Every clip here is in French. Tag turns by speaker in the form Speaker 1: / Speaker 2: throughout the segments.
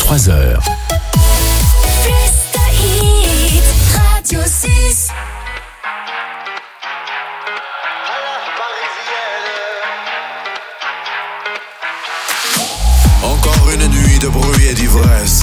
Speaker 1: 23h.
Speaker 2: Radio 6.
Speaker 3: Encore une nuit de bruit et d'ivresse.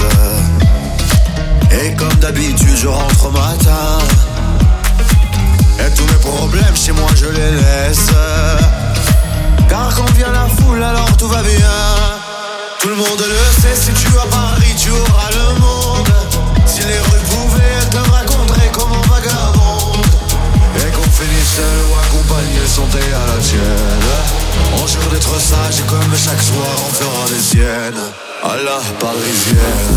Speaker 3: Et comme d'habitude je rentre au matin. Et tous mes problèmes chez moi je les laisse. Car quand vient la foule alors tout va bien. Tout le monde le sait, si tu vas à Paris tu auras le monde. Si les rues pouvaient, elles te raconteraient comment vagabonde. Et qu'on finisse seul ou accompagné, santé à la tienne. On jure d'être sage et comme chaque soir on fera des siennes. À la parisienne.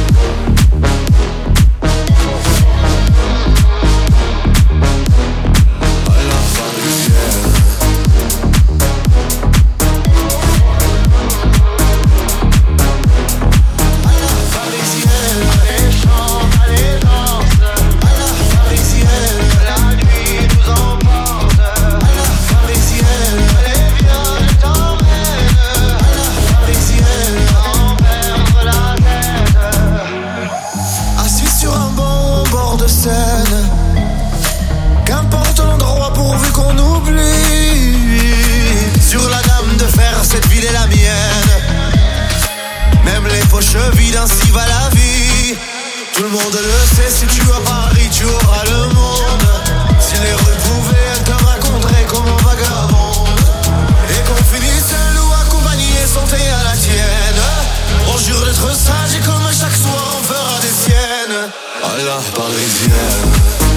Speaker 3: Qu'importe l'endroit pourvu qu'on oublie. Sur la dame de fer, cette ville est la mienne. Même les poches vides, ainsi va la vie. Tout le monde le sait, si tu vas à Paris, tu auras le monde. Si les rues pouvaient, elles te raconteraient comment vagabonde. Et qu'on finisse seul ou accompagné, santé à la tienne. On jure d'être sage et comme chaque soir on fera des siennes. À la parisienne.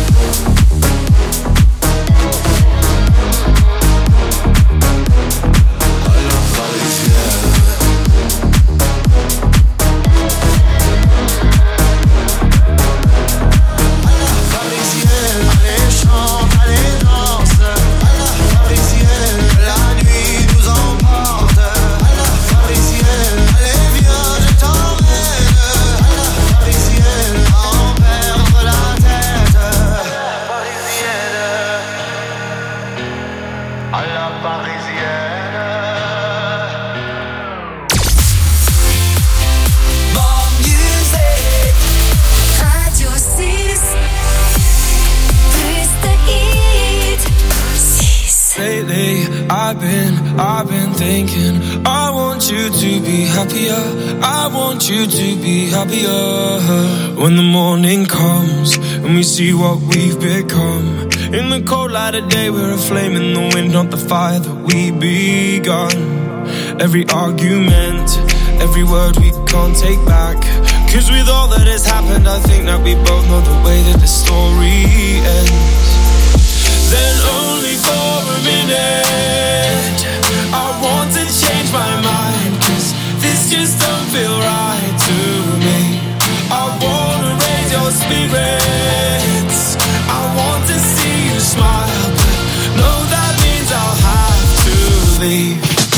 Speaker 4: I've been thinking, I want you to be happier. I want you to be happier. When the morning comes and we see what we've become. In the cold light of day, we're a flame in the wind, not the fire that we begun. Every argument, every word we can't take back. Cause with all that has happened, I think that we both know the way that the story ends. Then only for a minute I want to change my mind, cause this just don't feel right to me. I wanna raise your spirits, I want to see you smile, but no, that means I'll have to leave.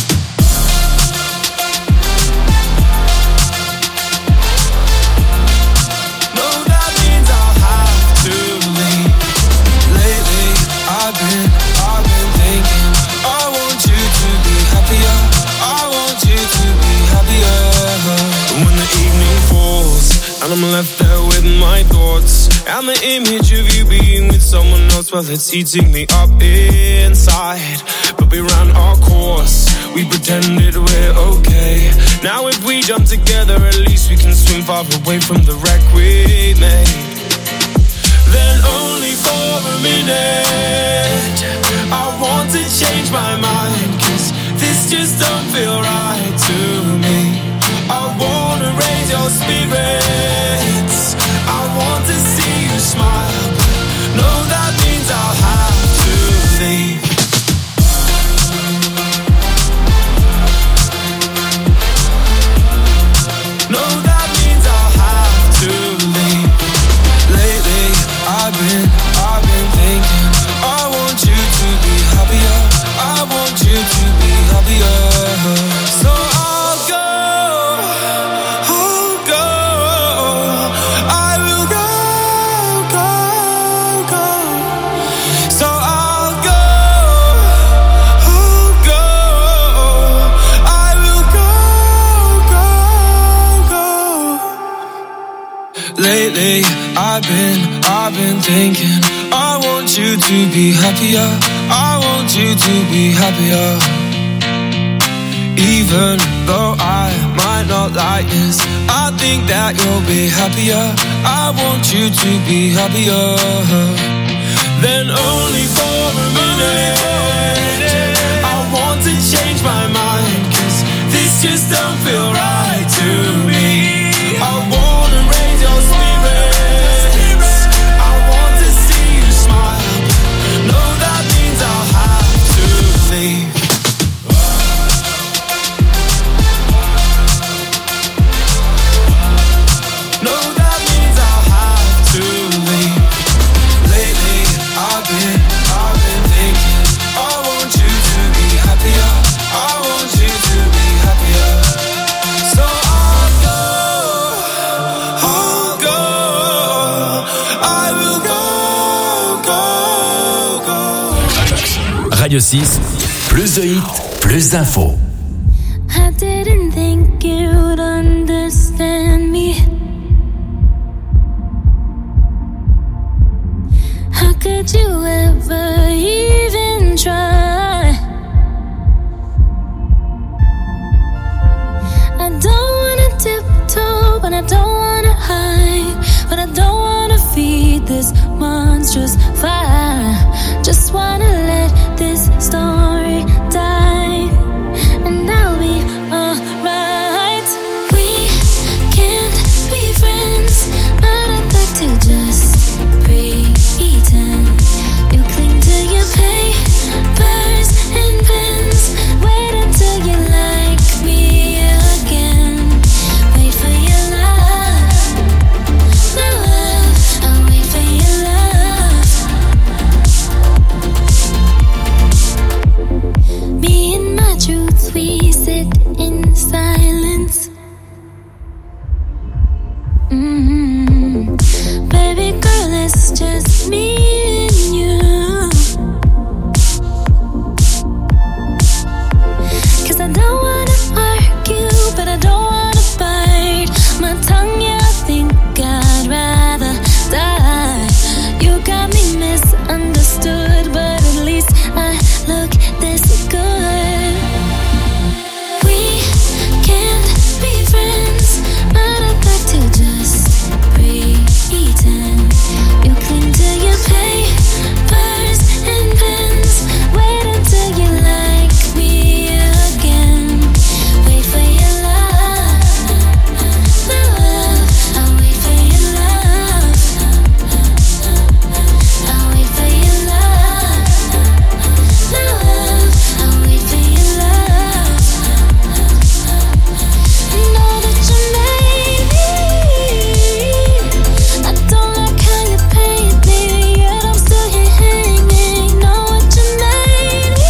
Speaker 4: No, that means I'll have to leave. Lately I've been thinking, I want you to be happier. I want you to be happier. When the evening falls and I'm left there with my thoughts, and the image of you being with someone else, well, it's eating me up inside. But we ran our course, we pretended we're okay. Now if we jump together, at least we can swim far away from the wreck we made. Then only for a minute I want to change my mind, cause this just don't feel right to me. I wanna raise your spirits, I want to see you smile, but no, that means I'll have to leave. No, that means I'll have to leave. Lately I've been thinking, I want you to be happier. I want you to Lately, I've been thinking, I want you to be happier. I want you to be happier. Even though I might not like this, I think that you'll be happier. I want you to be happier. Then only for a minute, I want to change my mind, 'cause this just don't feel right to me. I wanna raise your spirits, I want to see you smile. No, that means I'll have to leave. No, that means I'll have to leave. Lately, I've been thinking, I want you to be happier. I want you to be happier. So I'll go, I will go.
Speaker 1: Radio 6, plus de hits, plus d'infos.
Speaker 2: I didn't think you'd understand me. How could you ever even try? I don't wanna tiptoe, but I don't wanna hide, but I don't wanna feed this monstrous fire. Just wanna let this story die, and I'll be alright. We can't be friends, but I'd like to just pretend. You cling to your papers and pens. Wait until you like me again. Wait for your love, my love. I'll wait for your love. Me and my truth, we sit in silence. Baby girl, it's just me and you. 'Cause I don't wanna argue, but I don't wanna bite my tongue. Yeah, I think I'd rather die. You got me misunderstood, but at least I look this good. We can't be friends, but I'd like to just pretend. You cling to your papers and pens. Wait until you like me again. Wait for your love, my love. I'll wait for your love. I'll wait for your love, my love. I'll wait for your love. I know that you made me. I don't like how you paint me, yet I'm still here hanging. Know what you made me.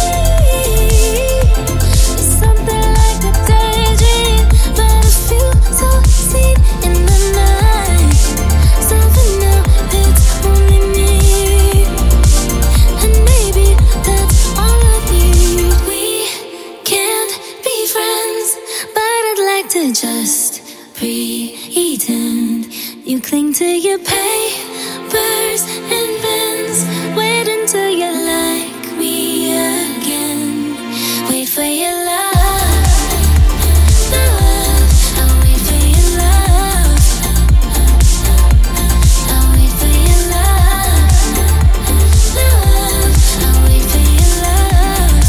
Speaker 2: It's something like a daydream, but I feel so seen in the night. So for now, it's only me, and maybe that's all I need. We can't be friends, but I'd like to just pretend. You cling to your papers and pens. Wait until you like me again. Wait for your love, my love. I'll wait for your love. I'll wait for your love, my love. I'll wait for your love.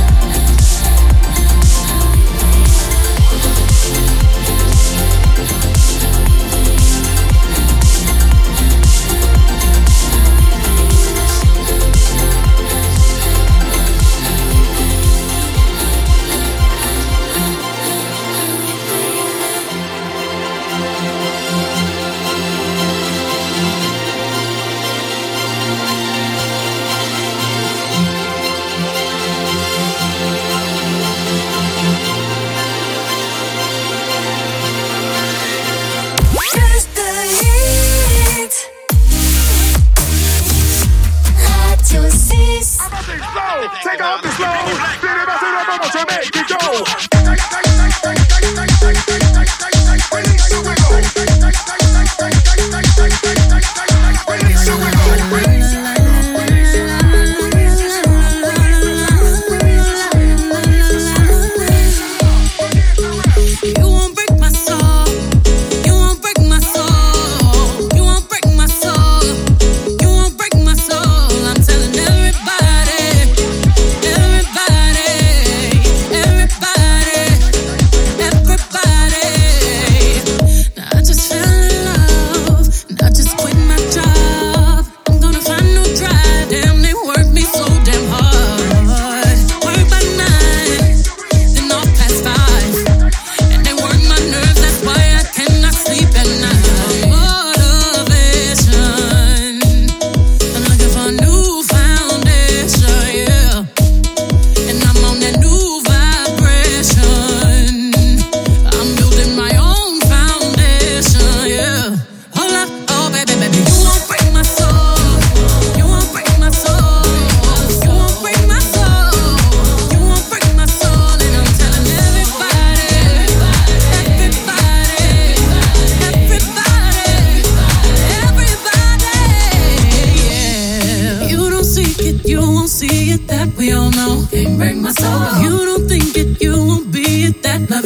Speaker 5: Take off the slow. Viene vacilón, vamos a México. Release the wiggle.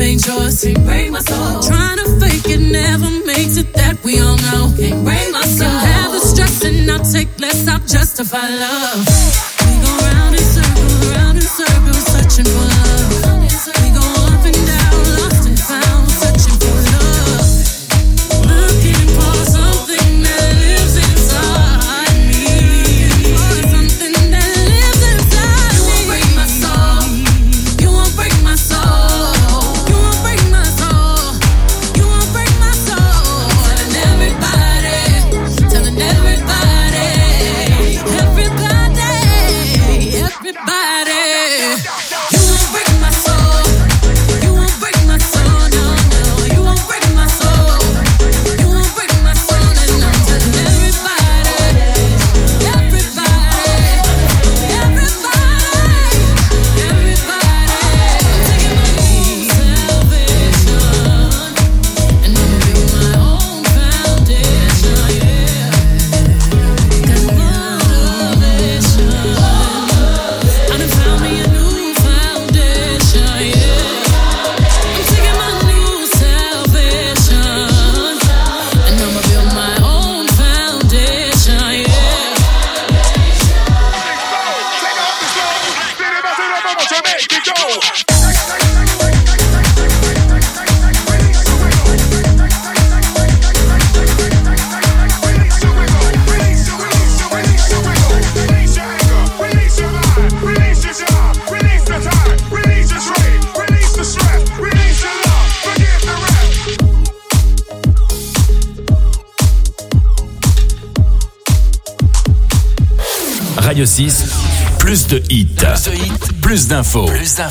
Speaker 6: dangerous. Can't break my soul. Trying to fake it never makes it, that we all know. Can't break my soul. Can have the stress and I'll take less, I'll justify love. We go round in circles, searching for love. We go up and down, lost and found, searching for love. Looking for something that lives inside me. Something that lives inside me. You won't break my soul. You won't break my soul. You won't break my soul. You won't break my soul. Telling everybody, telling everybody, everybody, everybody. You won't break my soul. You won't break my soul. No, no. You won't break my soul. You won't break my soul. And I'm telling everybody, everybody, everybody, everybody. Taking my own salvation, and I'm building my own foundation. Yeah, got motivation. I done found me a new foundation. Yeah, I'm taking my new salvation, and I'ma build my own foundation. Yeah.
Speaker 1: Radio 6, plus de hits. Plus d'infos.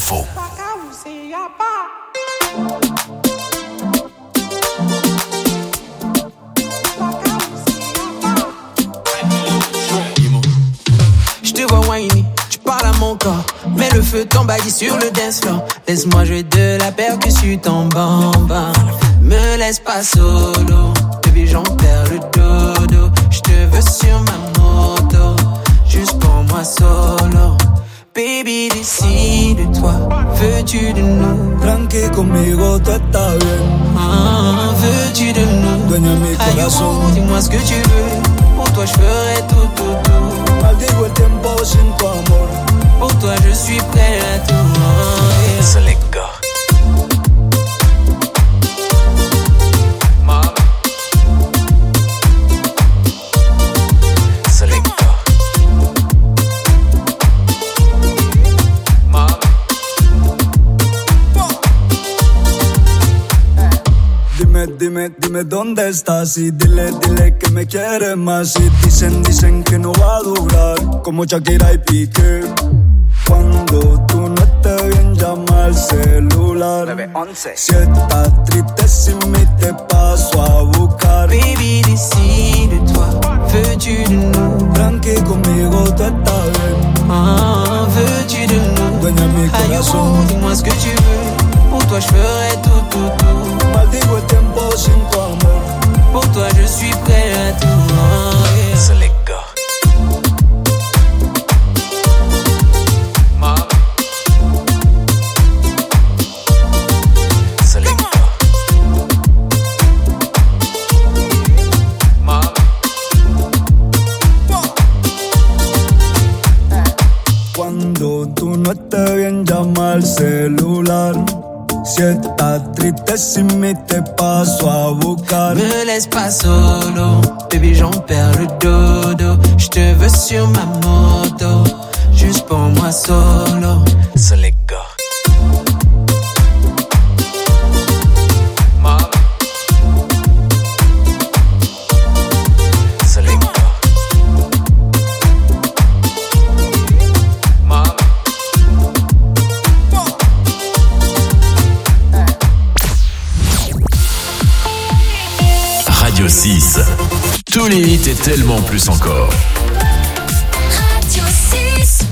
Speaker 7: Je te vois whiny, tu parles à mon corps, mais le feu t'embadit sur le dance floor. Laisse-moi jouer de la percussion en bamba. Me laisse pas solo, baby j'en perds le dodo. Je te veux sur ma moto, juste pour moi solo. Baby décide-toi, veux-tu de nous?
Speaker 8: Tranqui conmigo, tú estás bien.
Speaker 7: Veux-tu de nous?
Speaker 8: Dueña mi corazón.
Speaker 7: Dis-moi ce que tu veux, pour toi je ferai tout, tout, tout.
Speaker 8: Maldigo el tiempo sin tu amor.
Speaker 7: Pour toi je suis prêt à tout. Yeah.
Speaker 1: So let go.
Speaker 8: Dime dónde estás y dile que me quieres más. Y dicen que no va a durar, como Shakira y Piqué. Cuando tú no estés bien, llama al celular. 911. Si estás triste sin mí, te paso a buscar.
Speaker 7: Baby, décide-toi, veux-tu de nous?
Speaker 8: Tranqui conmigo, tú estás bien.
Speaker 7: Veux-tu de nous?
Speaker 8: Dueña mi corazón.
Speaker 7: Dis-moi ce que tu veux, pour toi je ferai tout, tout, tout.
Speaker 8: Maldigo el tiempo sin tu amor.
Speaker 7: Pour toi je suis prêt à tout. Yeah.
Speaker 1: So let go. So let go.
Speaker 8: Cuando tú no estés bien, llama al celular. Si estás triste sin mí, te paso a buscar.
Speaker 7: Me laisse pas solo, baby j'en perds le dodo. Je te veux sur ma moto, juste pour moi solo.
Speaker 1: So let go. So let go. Radio 6. Tous les hits et tellement plus encore.
Speaker 2: Radio 6.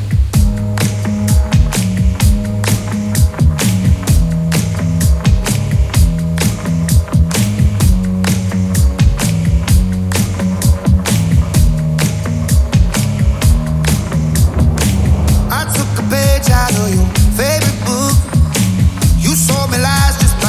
Speaker 9: I took a page out of your favorite book. You sold me lies just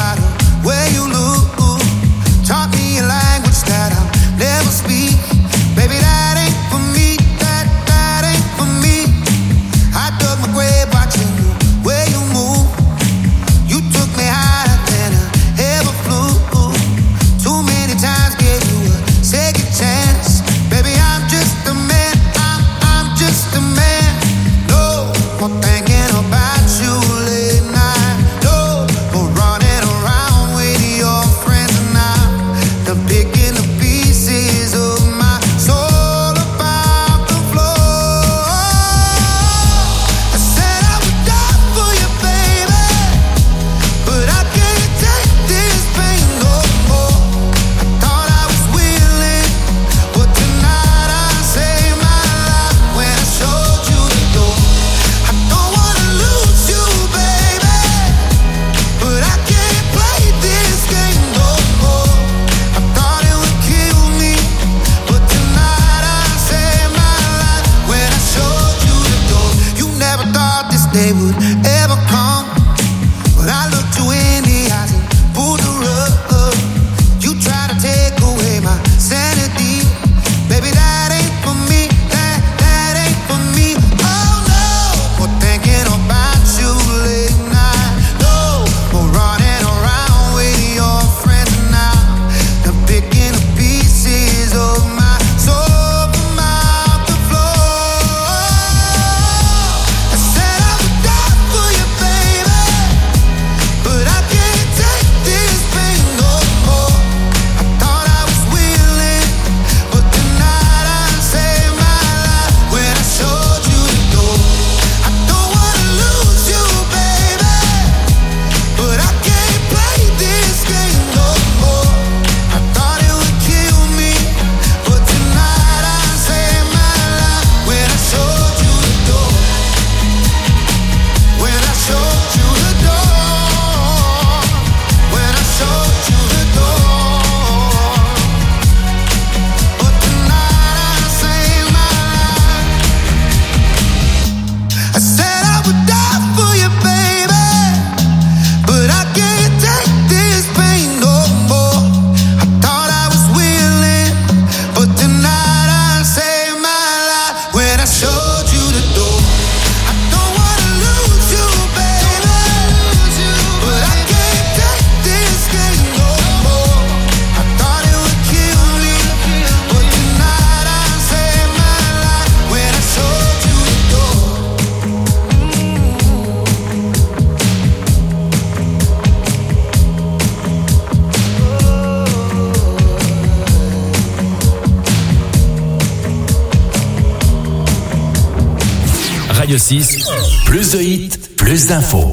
Speaker 1: Radio 6, plus de hits, plus d'infos.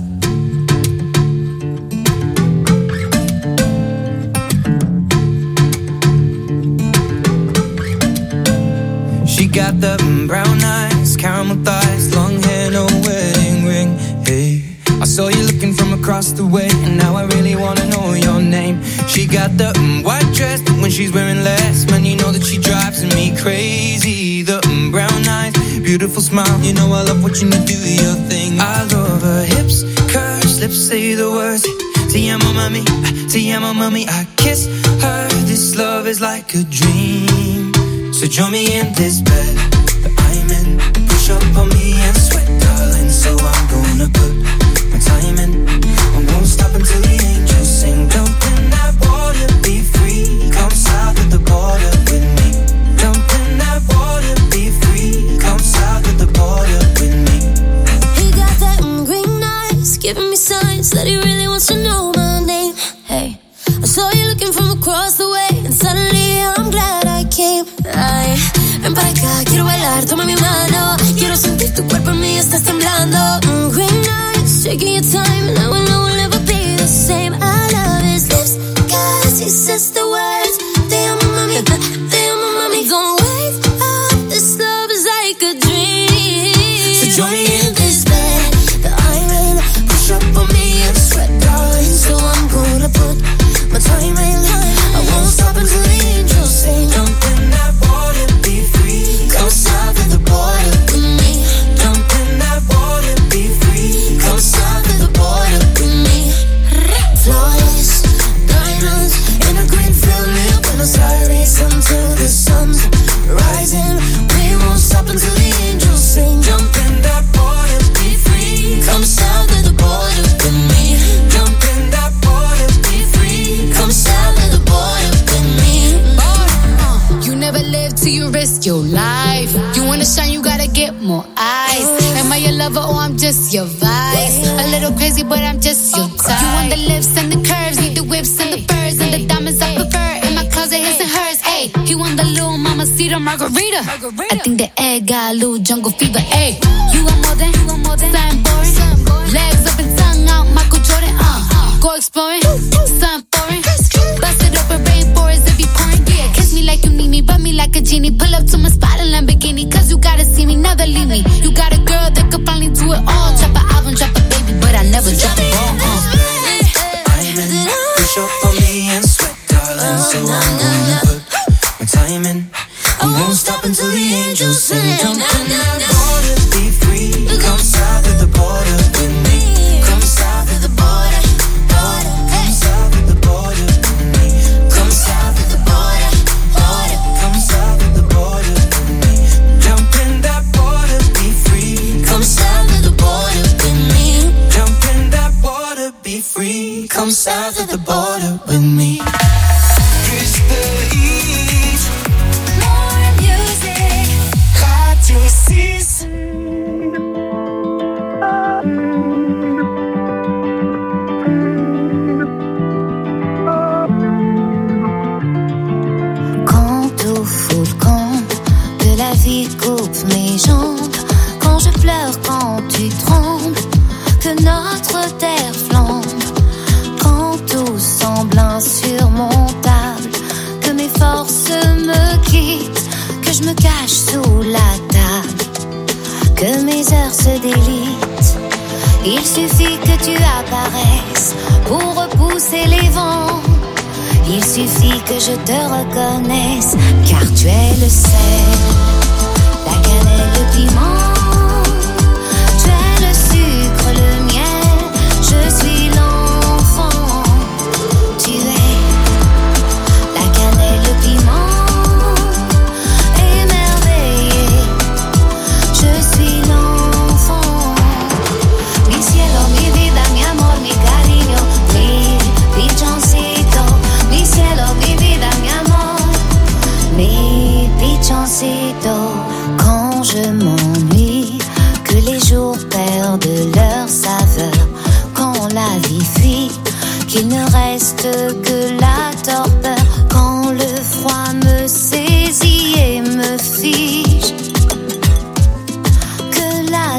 Speaker 7: She got the brown eyes, caramel thighs, long hair, no wedding ring. Hey, I saw you looking from across the way, and now I really wanna know your name. She got the white dress, but when she's wearing less, man, you know that she drives me crazy. The brown eyes, beautiful smile, you know I love watching you do your thing. I love her hips, curves, lips say the words. Te amo mami, I kiss her. This love is like a dream. So join me in this bed that I'm in. Push up on me and sweat, darling. So I'm gonna put my time in. I won't stop until the angels sing. Jump in that water, be free. Come south of the border with me. Jump in that water, be free. Come south of the border with me.
Speaker 2: He got that green eyes, giving me signs that he really wants to know my name. Hey, I saw you looking from across the way, and suddenly I'm glad I came. Ay, ven para acá, quiero bailar, toma mi mano. Quiero sentir tu cuerpo en mí, estás temblando. Green eyes, taking your time, and I will know we'll never be the same. I love his lips, cause he says the words. Te amo mami, don't wake up, this love is like a dream.
Speaker 7: So join me in this
Speaker 2: bed that I'm in. Push up on me and sweat, darling. So I'm gonna put my time in. I won't stop until the angels sing.
Speaker 7: Jump in that water, be free.
Speaker 2: Come south of the border with me.
Speaker 7: Jump in that water, be free.
Speaker 2: Come south of the border with me. Flawless diamonds in a green field near Buenos Aires until the sun's rising. We won't stop until the angels sing.
Speaker 7: Jump in that water, be free.
Speaker 2: Come south of the border with me.
Speaker 7: Jump in that water, be free.
Speaker 2: Come south of the border with me.
Speaker 6: You never live till you risk your life. You wanna shine, you gotta get more eyes. Am I your lover or I'm just your vice? A little crazy, but I'm just your type. You want the lips and the curves, need the whips and the furs and the diamonds I prefer. In my closet, his and hers. Ayy, he want the little mamacita margarita. I think the egg got a little jungle fever. Ayy, you want more than something boring. Legs up and tongue out, Michael Jordan. Go exploring, something foreign. Bust it up in rainforest, it be pouring. Yeah, kiss me like you need me, rub me like a genie. Pull up to my spot in Lamborghini, cause you gotta see me, never leave me. You got a girl that could finally do it all. Drop an album, drop a baby, but I never drop a ball.
Speaker 7: I'm in, push up on me and sweat, darling. So I'm gonna put my time in. I won't stop until the angels sing. Jump in that water, be free. Come south of the border with me. Come south of the border, border. Come south of the border with me. Come south of the border, border. Come south of the border with me. Jump in that water, be free.
Speaker 2: Come south of the border with me.
Speaker 7: Jump in that water, be free. Come south of the border with me. Plus de hits,
Speaker 2: More music.
Speaker 7: Radio 6.
Speaker 2: Quand au fond le camp de la vie coupe mes jambes, quand je pleure, quand tu trembles, que notre terre flambe, quand tout semble insurmontable, que mes forces me quittent, que je me cache sous la table, que mes heures se délitent. Il suffit que tu apparaisses pour repousser les vents. Il suffit que je te reconnaisse, car tu es le sel, la cannelle, le piment. Tu es le sucre, le miel, je suis l'enfant. Tu es la cannelle, le piment, émerveillé. Je suis l'enfant. Mi cielo, mi vida, mi amor, mi cariño, mi pichoncito. Mi cielo, mi vida, mi amor, mi pichoncito. Quand je m'ennuie, que les jours perdent leur saveur, quand la vie fuit, qu'il ne reste que la torpeur, quand le froid me saisit et me fige, que la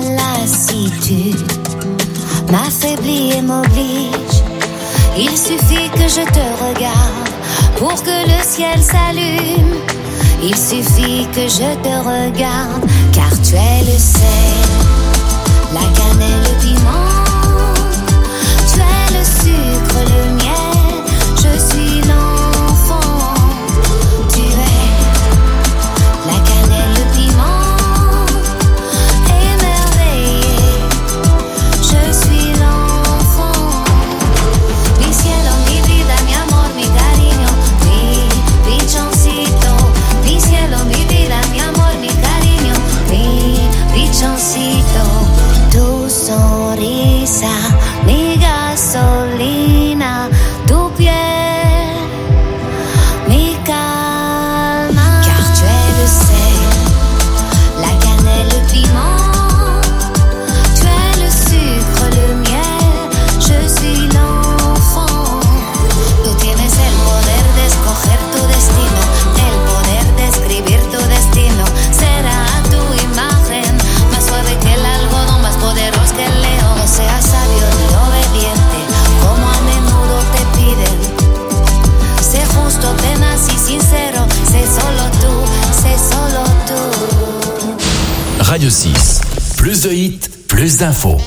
Speaker 2: tu m'affaiblis et m'obliges. Il suffit que je te regarde pour que le ciel s'allume. Il suffit que je te regarde, car tu es le sel, la cannelle, le piment. Tu es le sucre, le miel, je suis l'enfant. Tu es la cannelle, le piment, émerveillé, je suis l'enfant. Mi cielo, mi vida, mi amor, mi cariño, mi pichoncito. Mi cielo, mi vida, mi amor, mi cariño, mi pichoncito. Tu sonrisa, mi gasolina, tu piel, mi calma. Car tu es le sel, la cannelle, le piment. Tu es le sucre, le miel, je suis l'enfant. Tú tienes el poder de escoger tu destino, el poder de escribir tu destino. Será tu imagen, más suave que el algodón, más poderoso que el león. No seas sabio ni obediente, como a menudo te piden. Sé justo, tenaz y sincero, sé solo tú, sé solo tú.
Speaker 1: Radio 6. Plus de hits, plus d'infos.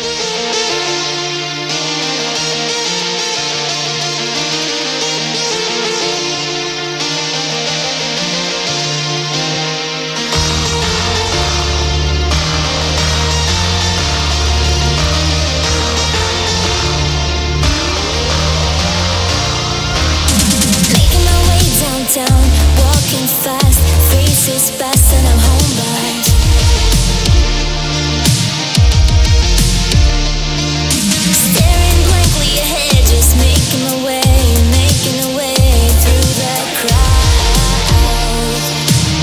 Speaker 2: Making my way downtown, walking fast, faces fast, and I'm homebound. Staring blankly ahead, just making my way through the crowd.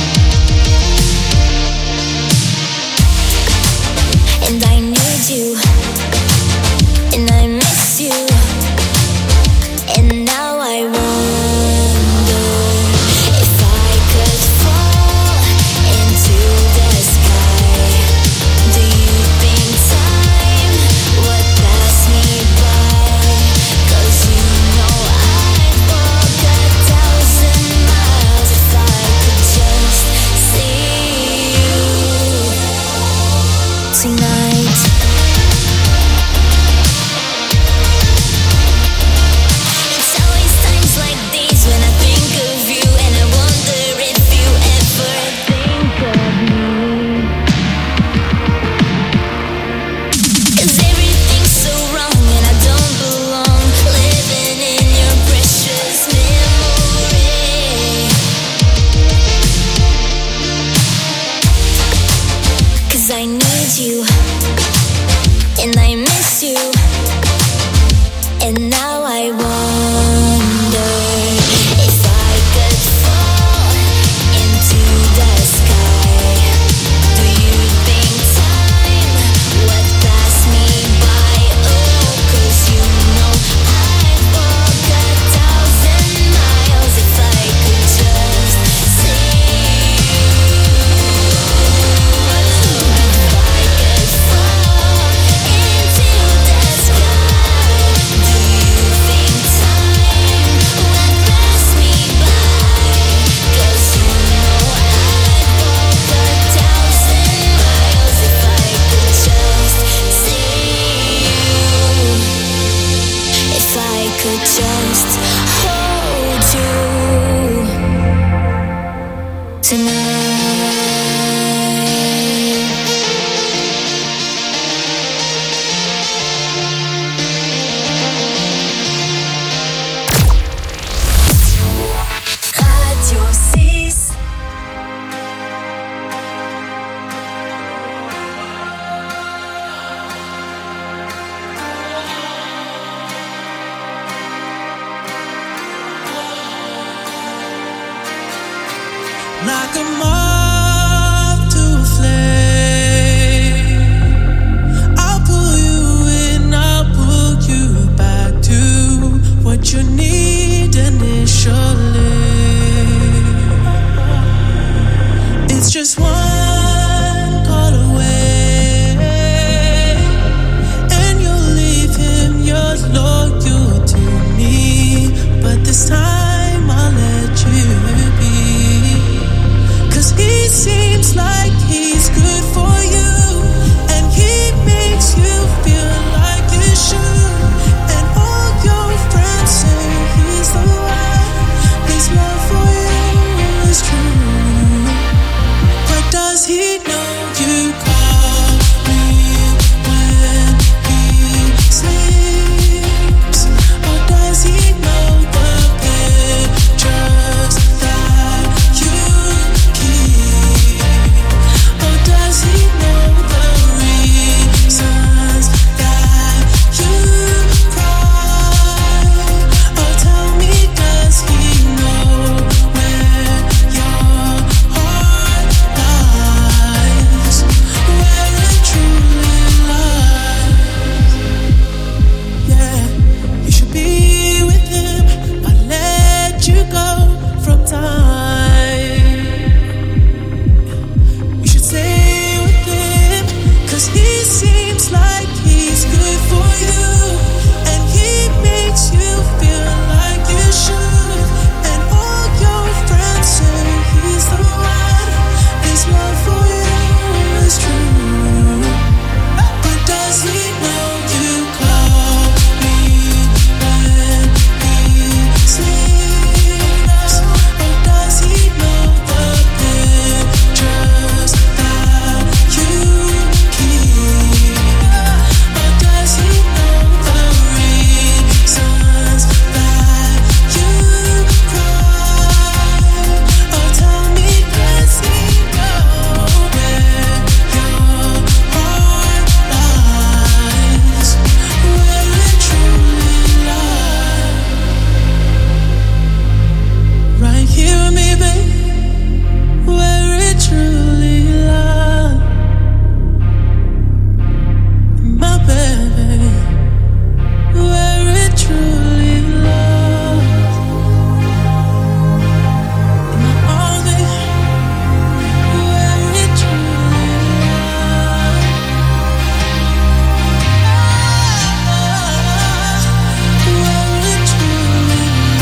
Speaker 2: And I need you, and I miss you. And now I wonder if I could fall into the sky. Do you think time would pass me by? 'Cause you know I'd walk 1,000 miles if I could just see you tonight. It's always times like these when I think of you, and I wonder if you ever think of me. 'Cause everything's so wrong and I don't belong, living in your precious memory. 'Cause I need you, and I miss you. And now I wonder if I could fall into the sky. Do you think time would pass me by? Oh, 'cause you know I'd walk 1,000 miles if I could just see you. If I could fall into the sky, do you think time would pass me by? 'Cause you know I'd walk 1,000 miles if I could just see you. If I could just hold you tonight. Radio 6.
Speaker 6: Like a moth to a flame, I'll pull you in, I'll pull you back to what you need initially. It's just one call away. this time I'll let you be. 'Cause he seems like he's good for you, and he makes you feel like you should. And all your friends say he's the one. His love for you is true. But does he know you call me when he sleeps? Or does he know the pictures that you keep? Or does he know the reasons that you cry? Or tell me, does he know where your heart lies? Where it truly lies? Yeah, you should be with him. I let you go from time. You should stay with him, 'cause he seems like he's good for you, and he makes you feel like you should. And all your friends say he's the one. His love for you is true. But does he know you call me when he sleeps? Or does he know the pictures that you keep? Or does he know the reasons that you cry? Or tell me, does he know where your heart lies? Where it truly lies? Right here with me, babe. Where it truly lies. My baby. Where it truly lies. In my arms, baby. Where it truly lies. Where it truly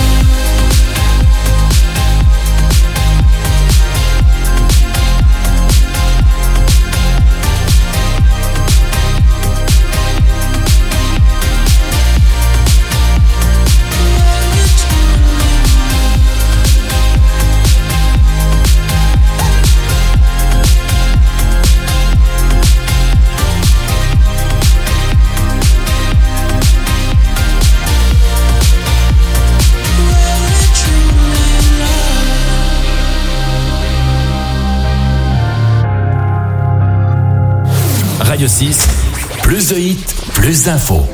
Speaker 1: Radio 6, plus de hits, plus d'infos.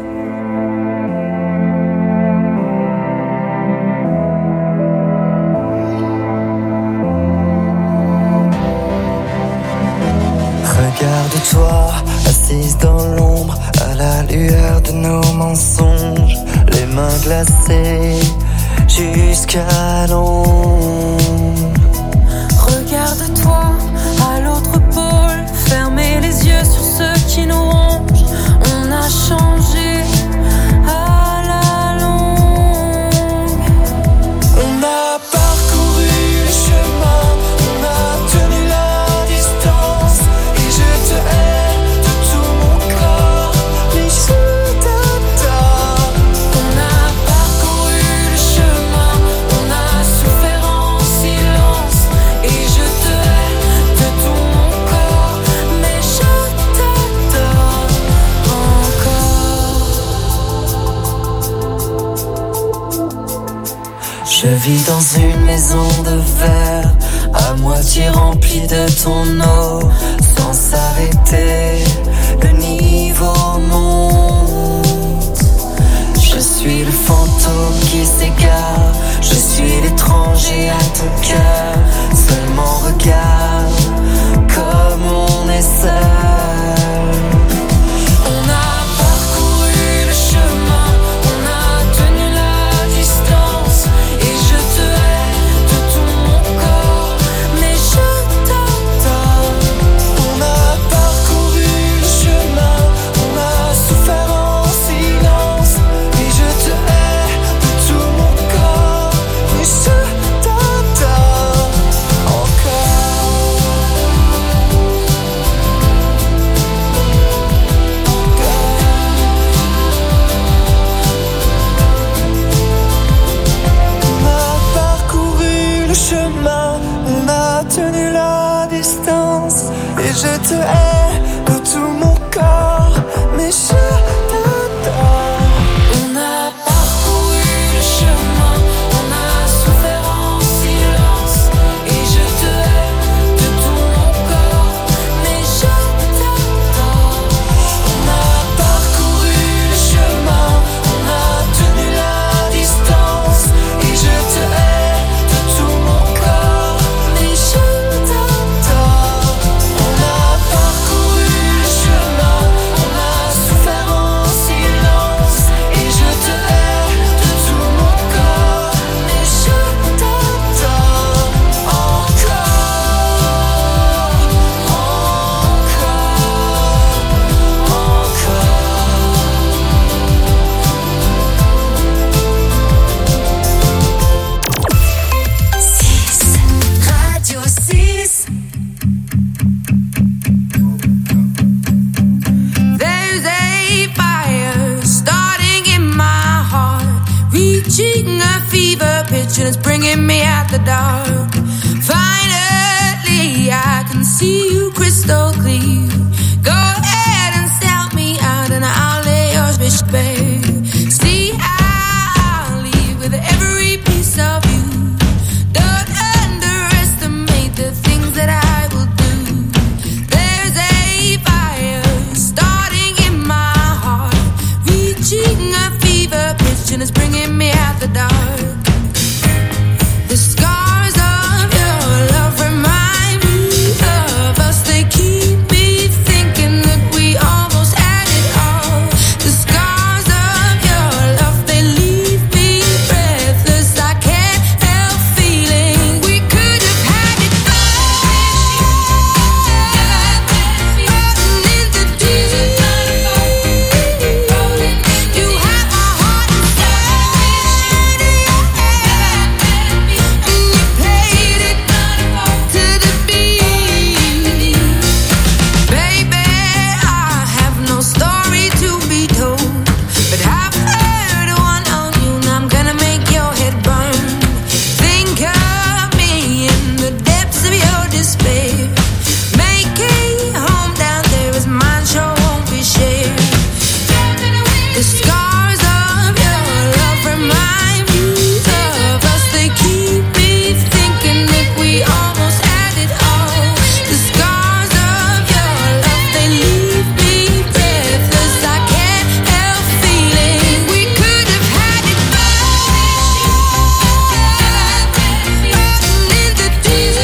Speaker 9: Regarde-toi, assise dans l'ombre, à la lueur de nos mensonges, les mains glacées jusqu'à l'ombre.
Speaker 10: Regarde-toi à l'autre pôle, fermez les yeux sur ceux qui nous rongent. On a changé à la longue.
Speaker 9: On a parcouru le chemin, on a tenu la distance, et je te hais de tout mon corps, mais je t'adore.
Speaker 10: On a parcouru le chemin, on a souffert en silence, et je te hais de tout mon corps, mais je t'adore encore.
Speaker 9: Je vis dans une maison de verre, à moitié remplie de ton eau, sans s'arrêter, le niveau monte. Je suis le fantôme qui s'égare, je suis l'étranger à ton cœur. Seulement regarde comme on est seul.
Speaker 10: On a parcouru le chemin, on a tenu la distance, et je te hais de tout mon corps, mais je t'adore.
Speaker 9: On a parcouru le chemin, on a souffert en silence, et je te hais de tout mon corps.
Speaker 10: je te hais de tout mon corps, mais je t'adore. On a parcouru le chemin, on a souffert en silence, et je te hais de tout mon corps, mais je t'adore. On a parcouru le chemin, on a tenu la distance, et je te hais de tout mon corps, mais je t'adore. On a parcouru le chemin, on a souffert en silence, et je te hais de tout mon corps, mais je t'adore encore,
Speaker 2: Radio 6.
Speaker 6: There's a fire starting in my heart, reaching a fever pitch and it's bringing me out the dark. Finally, I can see you crystal clear. Go ahead and sell me out and I'll lay yours bitch bare. See, I'll leave with every piece of you. Don't underestimate the things that I will do. There's a fire starting in my heart, reaching a fever pitch and it's bringing me out the dark. The scars of your love remind me of us. They keep me thinking that we almost had it all. The scars of your love, they leave me breathless. I can't help feeling we could have had it all. Rolling in the deep. You have my heart inside, and you played it to the beat. Baby, I have no story to be told, but I've heard one on you, and I'm gonna make your head burn. Think of me in the depths of your despair. Make a home down there as mine sure won't be shared. The scars of your love remind me of us. They keep me thinking that we almost had it all. The scars of your love, they leave me breathless. I can't help feeling we could have had it all. Rolling in the deep.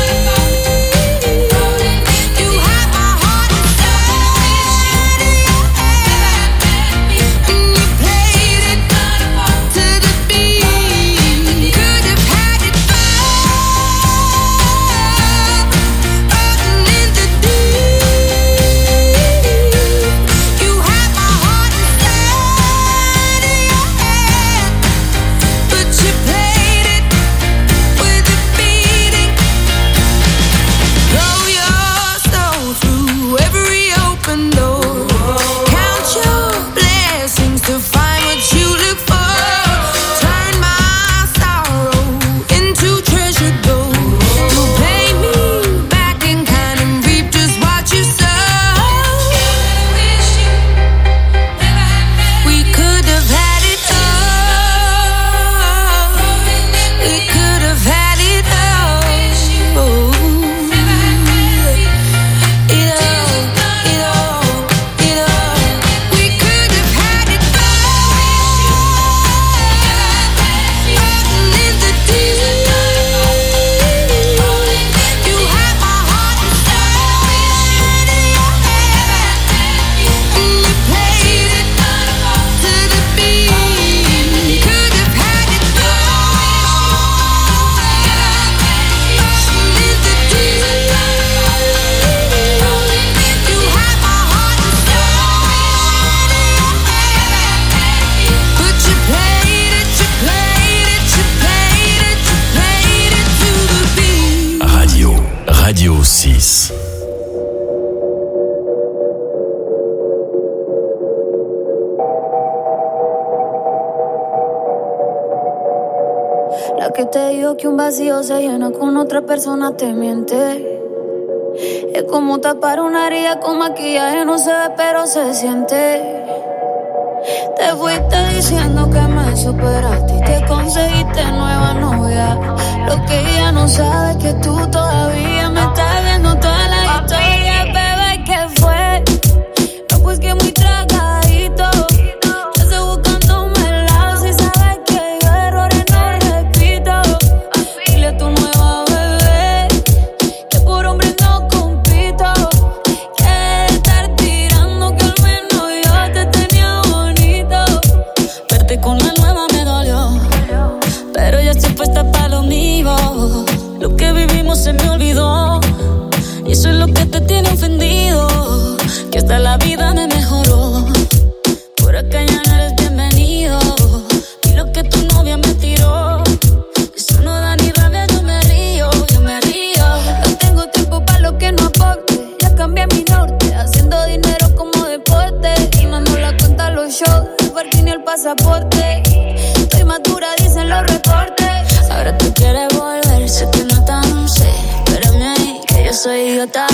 Speaker 6: You have my heart inside, and you played it to the beat. Could have had it rolling in the deep. You have my heart inside of your hand, but you played it with a beating. Throw your soul through every open door. Count your blessings to find what you look for. Turn my sorrow into treasured gold. You pay me back in kind and reap just what you sow. We could have had it all. We could have had it all. It all. We could have had it all. Rolling in the deep. You have my heart inside of your hand, and you played it to the beat. Could have had it all. Rolling in the deep. You have my heart inside of your hand, but you played it to the beat.
Speaker 1: Radio 6.
Speaker 2: La que te dijo que un vacío se llena con otra persona te miente. Es como tapar una herida con maquillaje, no se ve pero se siente. Te fuiste diciendo que me superaste y te conseguiste nueva novia. Lo que ella no sabe es que tú todavía me estás viendo toda la historia. Bebé, ¿qué fue? No, pues que muy tragadito. Te estoy buscándome el lado. Si sabes que yo errores no repito. Dile a tu nueva bebé que por hombre no compito. Que estar tirando que al menos yo te tenía bonito. Verte con la nueva me dolió, pero ya estoy puesta para lo mío. Lo que vivimos se me olvidó y eso es lo que te tiene ofendido. Que hasta la vida me mejoró. Por acá ya no eres bienvenido. Y lo que tu novia me tiró, eso no da ni rabia, yo me río, yo me río. No tengo tiempo para lo que no aporte. Ya cambié mi norte, haciendo dinero como deporte. Y no nos la cuentan los shows, el parking y el pasaporte. Estoy madura, dicen los reportes. Ahora tú quieres volver, sé que no tan sé. Espérame ahí, que yo soy idiota.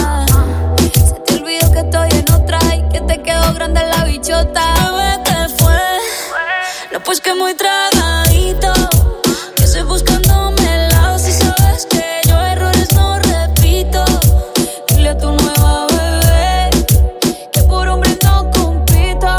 Speaker 2: Se te olvidó que estoy en otra y que te quedó grande la bichota. Bebé, ¿qué fue? No, pues que muy tragadito. Que estoy buscándome el lado. Si sabes que yo errores no repito. Dile a tu nueva bebé que por hombre no compito.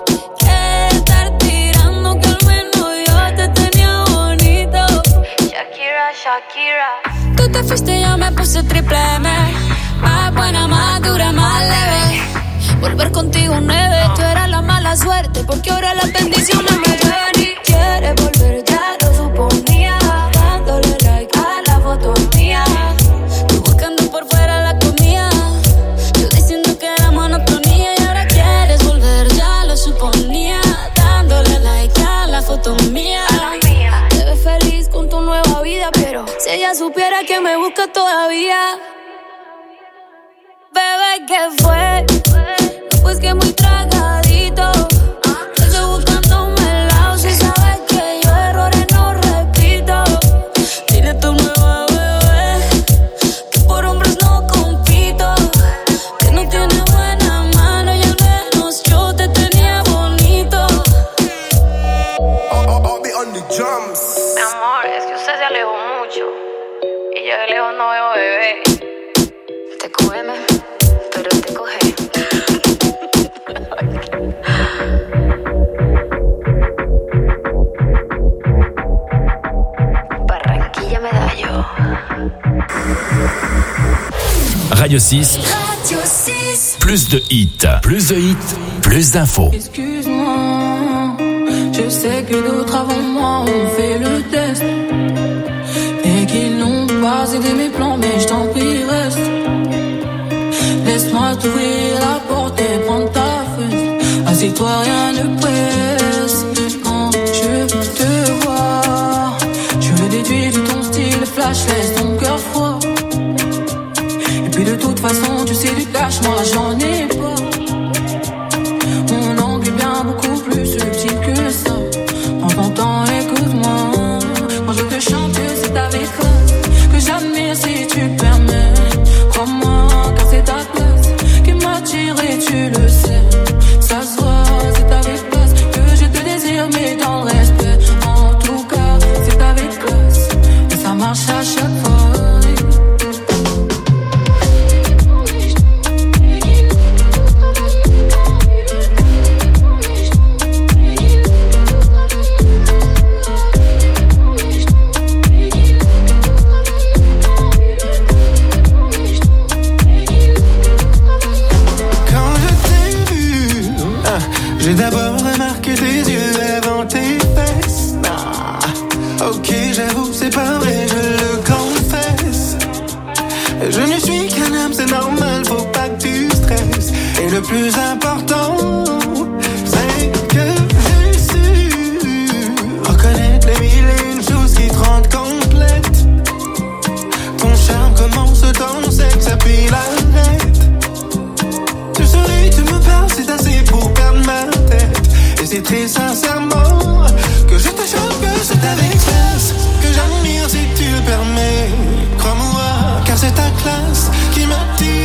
Speaker 2: Que estar tirando que al menos yo te tenía bonito. Shakira, Shakira. Tú te fuiste y yo me puse triple M. Más buena, más dura, más leve. Volver contigo nueve. Tú eras la mala suerte porque ahora las bendiciones me llueven. Y quieres volver, ya lo suponía. Dándole like a la foto mía. Tú buscando por fuera la comida. Yo diciendo que era monotonía. Y ahora quieres volver, ya lo suponía. Dándole like a la foto mía. Te ves feliz con tu nueva vida, pero si ella supiera que me busca todavía. Bebé, ¿qué fue? No, pues que muy tragadito. Te estoy buscándome el lado. Si sabes que yo errores no repito. Dile a tu nueva bebé que por hombres no compito. Que no tiene buena mano y al menos yo te tenía bonito.
Speaker 4: I'll be on the drums.
Speaker 2: Mi amor, es que usted se alejó mucho y yo de lejos no veo bebé. Te cógeme, pero te coge. Barranquilla Medallo.
Speaker 1: Radio 6.
Speaker 2: Radio 6.
Speaker 1: Plus de hits. Plus de hits, plus d'infos.
Speaker 6: Excuse-moi, je sais que d'autres avant moi ont fait le test et qu'ils n'ont pas aidé mes plans, mais je t'en prie reste. Laisse-moi t'ouvrir la porte et prendre ta fesse. Assieds-toi, rien ne presse. Quand je te vois, je le déduis de ton style flash, laisse ton cœur froid. Et puis de toute façon, tu sais du cash, moi j'en ai pas. Mon angle est bien beaucoup plus subtil que ça. Prends ton temps, écoute-moi. Quand je te chante, c'est avec classe que j'admire si tu le permets. Crois-moi, car c'est ta classe qui m'attire et tu le sais. Ça se voit, c'est avec classe que je te désire, mais dans le respect. En tout cas, c'est avec classe et ça marche à chaque fois.
Speaker 11: J'ai d'abord remarqué tes yeux avant tes fesses. Ah, ok, j'avoue, c'est pas vrai, je le confesse. Je ne suis qu'un homme, c'est normal, faut pas que tu stresses. Et le plus important, c'est que j'ai su reconnaître les mille et une choses qui te rendent complète. Ton charme commence dans le sexe, puis l'arrête. Tu souris, tu me parles, c'est assez pour perdre ma tête. Et c'est très sincèrement que je te choque, que c'est avec classe que j'admire si tu le permets. Crois-moi, car c'est ta classe qui m'attire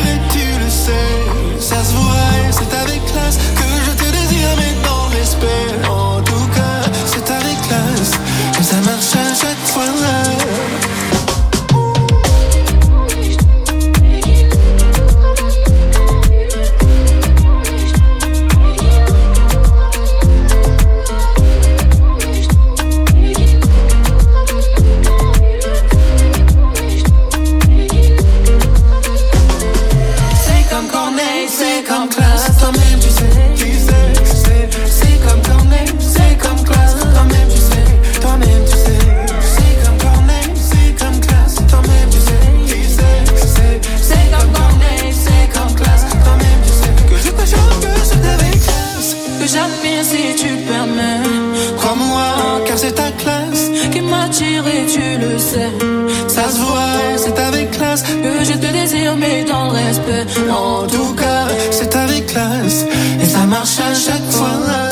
Speaker 6: m'attires et tu le sais.
Speaker 11: Ça se voit, c'est avec classe
Speaker 6: que je te désire mais dans le respect.
Speaker 11: En tout cas, c'est avec classe et ça marche à chaque fois.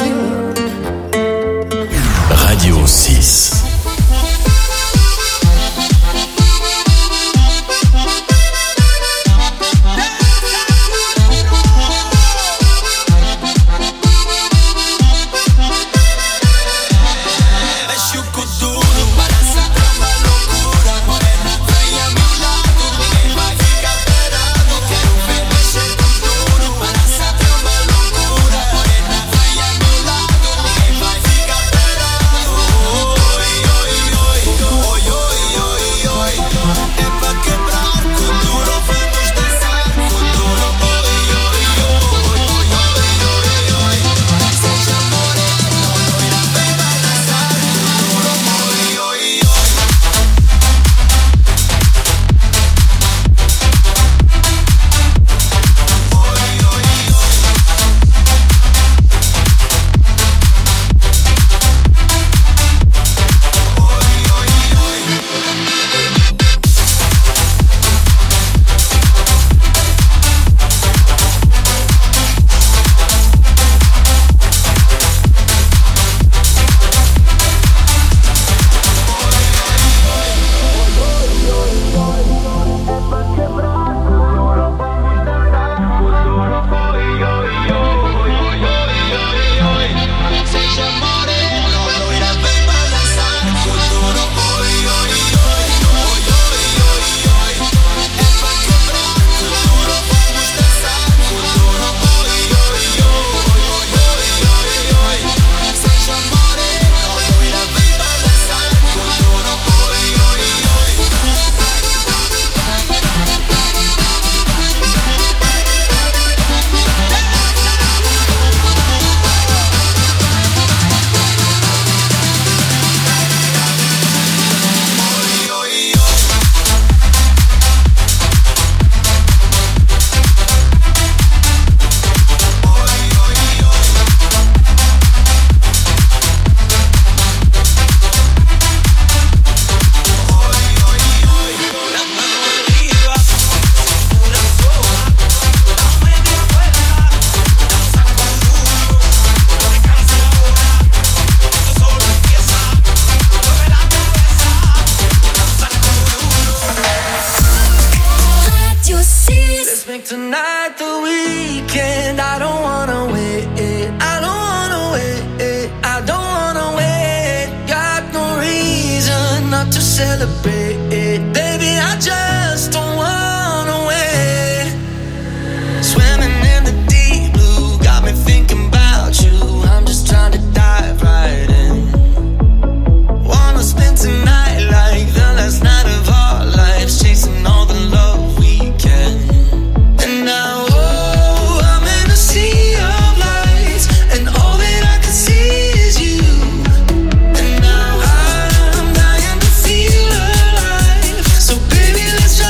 Speaker 1: Radio 6.
Speaker 11: So baby, let's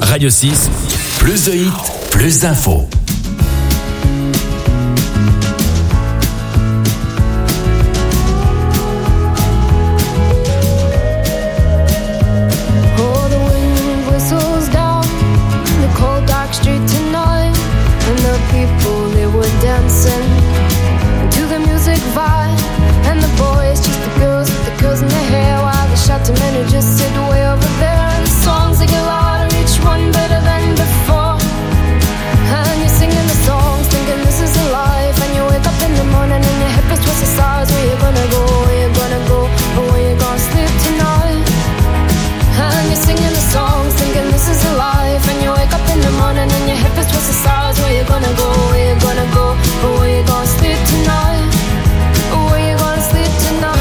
Speaker 1: Radio 6, plus de hits, plus d'infos.
Speaker 12: Just sit way over there, and the songs they get louder, each one better than before. And you're singing the songs, thinking this is a life. And you wake up in the morning and your hip is twisted sides. Where you gonna go? Where you gonna go? Or where you gonna sleep tonight? And you're singing the songs, thinking this is a life. And you wake up in the morning and your hip is twisted sides. Where you gonna go? Where you gonna go? Or where you gonna sleep tonight? Or where you gonna sleep tonight?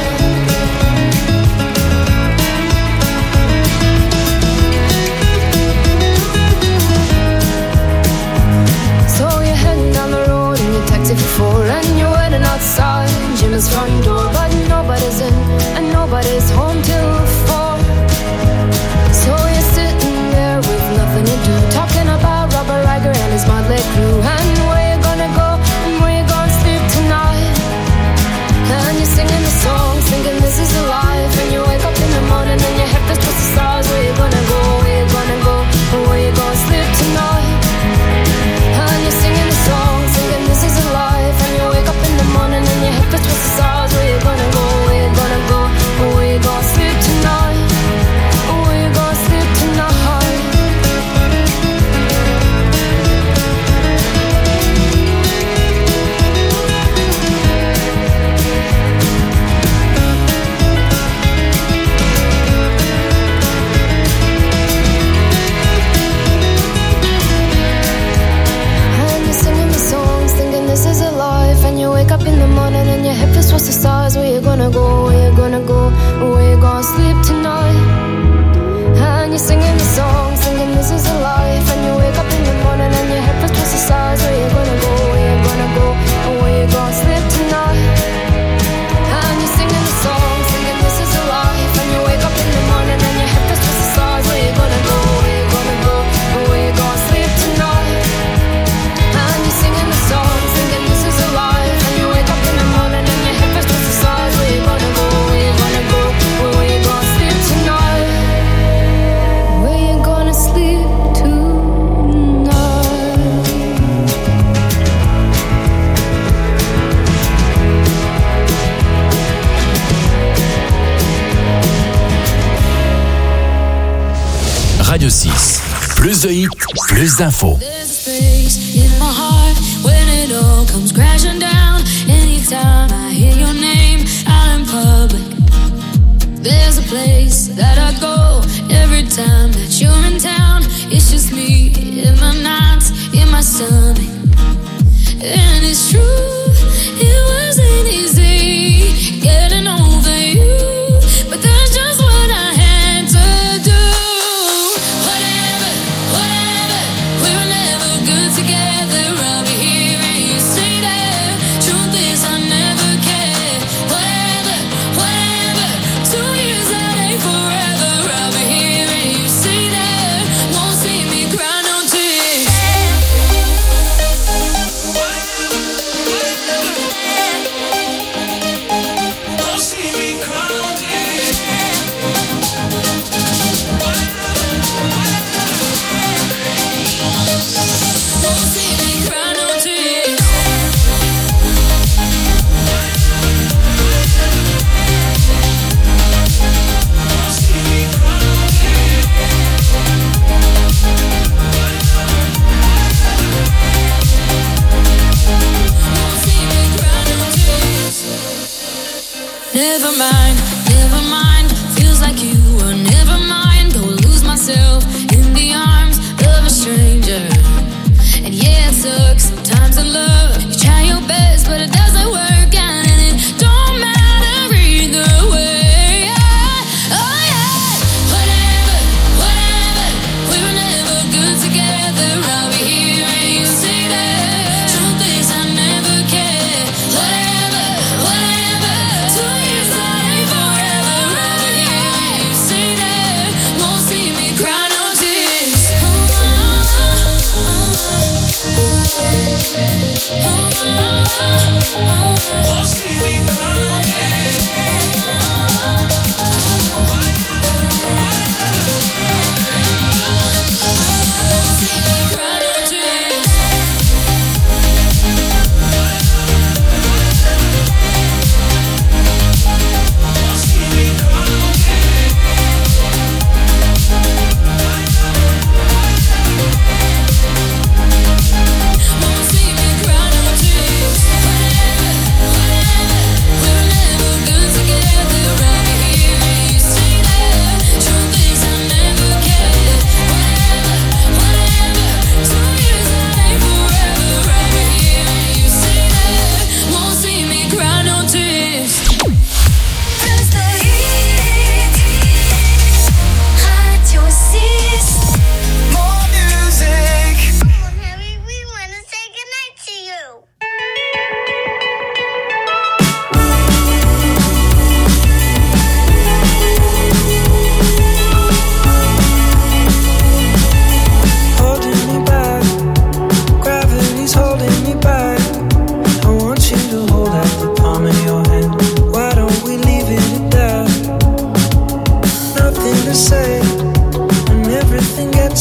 Speaker 12: And you're waiting outside Jim's front door, but nobody's in and nobody's home till 4. So you're sitting there with nothing to do, talking about Robert Riger and his motley crew, and where you gonna go and where you gonna sleep tonight. And you're singing the songs, thinking this is a life. And you wake up in the morning and your head is twisted stars. Where you gonna go? Where you gonna go? Or where you gonna sleep tonight? And you're singing the songs, thinking this is a life. And you wake up in the morning and your hip is twisted stars. Where you gonna go? Where you gonna go? Or where you gonna sleep tonight? Or where you gonna sleep tonight? This is a life, and you wake up in the morning and your hip is twisted stars. Where you gonna go? Where you gonna go? Where you gonna sleep tonight? And you're singing the song, singing this is a life. And you wake up in the morning and your hip is twisted stars. Where you gonna go? Where you gonna go? Where you gonna sleep tonight? And you're singing the song, singing this is a life. And you wake up in the morning and your hip is twisted stars. Where you gonna go? Where you gonna go? Where you gonna sleep tonight? And you're singing the song, singing this is a life. And you wake up in the morning and your hip is twisted stars. Where you gonna go? Where you gonna go? Where you gonna sleep tonight? Where you gonna sleep tonight?
Speaker 1: Radio 6, plus de hits, plus d'infos.
Speaker 6: Space in my heart when it all comes crashing down. Anytime I hear your name out in public, there's a place that I go every time that you're in town. It's just me in my nights, in my stomach. And it's true, it wasn't easy getting over you, but that's just what I had to do. Whatever, we were never good together. I'll be here and you stay there. Truth is I never cared. Whatever, 2 years that ain't forever. I'll be here and you stay there. Won't see me cry no tears.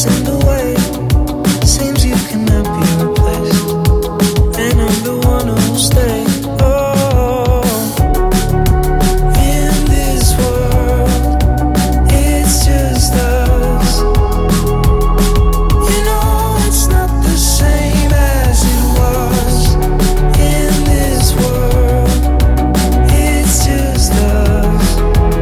Speaker 13: gets in the way. Seems you cannot be replaced, and I'm the one who'll stay. Oh, in this world, it's just us. You know it's not the same as it was. In this world, it's just us.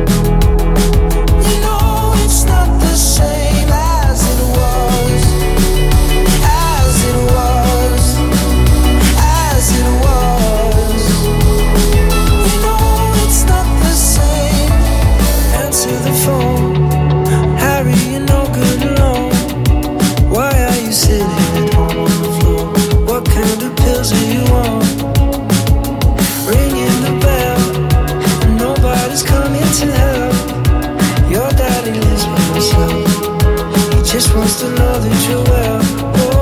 Speaker 13: You know it's not the same as it was. As it was. As it was. You know it's not the same. Answer the phone. Harry, you're no good alone. Why are you sitting at home on the floor? What kind of pills are you on? Ringing the bell, and nobody's coming to help. Your daddy lives by himself. He just wants to know that you're well. Oh,